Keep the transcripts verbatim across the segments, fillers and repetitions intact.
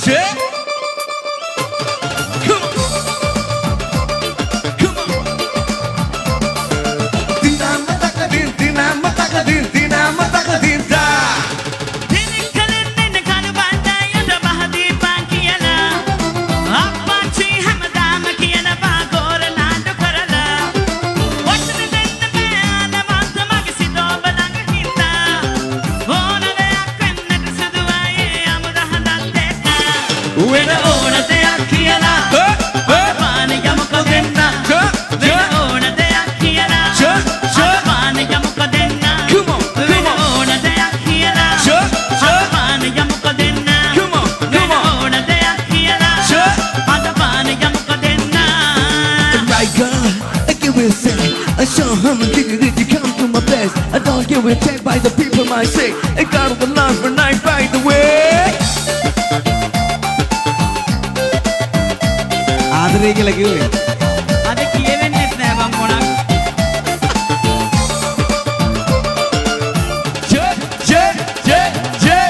Yeah. Come on. Come on. Dinama takadin, dinama takadin, dinama takadin da. When I own a day, I can't. Money, I'm a cadena. When I own a day, I can't. Money, I'm a cadena. Come on, come on. When I own a day, I can't. Money, I'm a cadena. Come on, come on. When I own a day, I can't. Money, I'm a cadena. Right, girl, I give it a say. I show how much you come to my best. I don't give it take by the people my say. I got the love for night by the way. ආදරේ කියලා කිව්වේ. අද කියෙවෙන්නෙත් නෑ මං මොනක්. J J J J.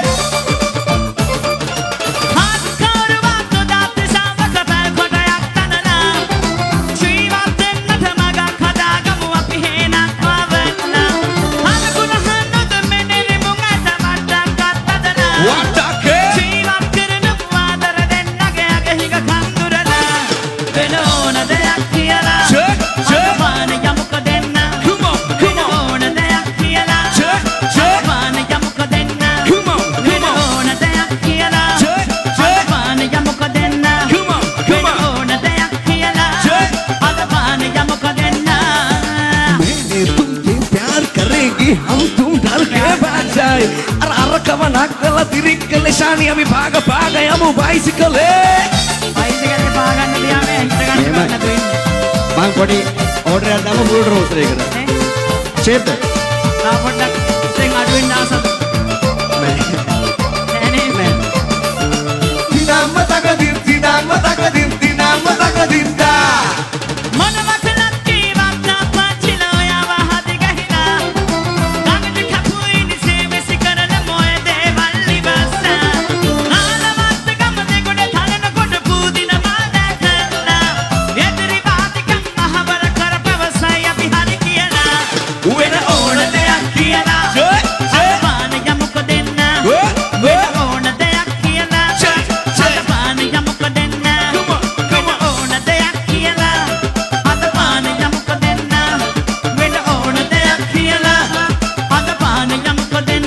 හත් කවුරුවත් උදාත් සාමක පැල් කොටයක් තනලා. ජීවත් වෙන්නට මගක් හදාගමු අපි හේනක් වවන්න. අනුගුණ හන්නොත් මෙනෙරි මුං ඇත මට්ටක් අත්තදලා. වට්ටකේ. ජීවත් කරන ආදර දෙන්නගේ අගහිග කන්දුරලා. When I own a day, I can't. Money, I'm a cadena. Come on, come on. When I own a day, I can't. Money, I'm a cadena. Come on, when I own a day, I can't. Money, I'm a cadena. Come on, come on. When I own a day, I can't. Money, I'm a cadena. मैंने तुमसे प्यार करेगी हम तुम डर के भाग जाए अरे अरे कवन अकल तिरिक निशानी अभी भाग भाग हम बाइसिकल बाइसिकल भागන්න දියාමේ හිට ගන්න නැතුව ඉන්න මං පොඩි ඕඩර් එකක් දාමු බුලුට රෝස්ටර් එකට නේ ෂේප් එක තා පොඩ්ඩක් ඉතින් අඩු වෙන්න ආසද නෑ නෑ නෑ දිනම්ම තකදින් දිනම්ම තකදින් දිනම්ම තකදින් දා මොනවත් ලක්කීවක් නාපච්චිලා ඔයාව හදි ගහිලා ගඟට කපුයි නිසේ මෙසි කරන මොය දේවල් ඉවස්සා ආලවත් ගම දෙගොඩ තලන කොට පූදින මාදකලා එදිරි වාදිකම් මහවර කරපවසයි අපි හරි කියලා වෙන ඕන දෙයක් කියලා අපාන යමුක දෙන්න වෙන ඕන දෙයක් කියලා අපාන යමුක දෙන්න වෙන ඕන දෙයක් කියලා අපාන යමුක දෙන්න වෙන ඕන දෙයක් කියලා අපාන යමුක දෙන්න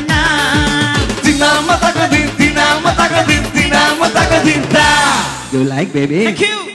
දිනම තකදින් දිනම තකදින් දිනම තකදින් තා You like baby? Thank you.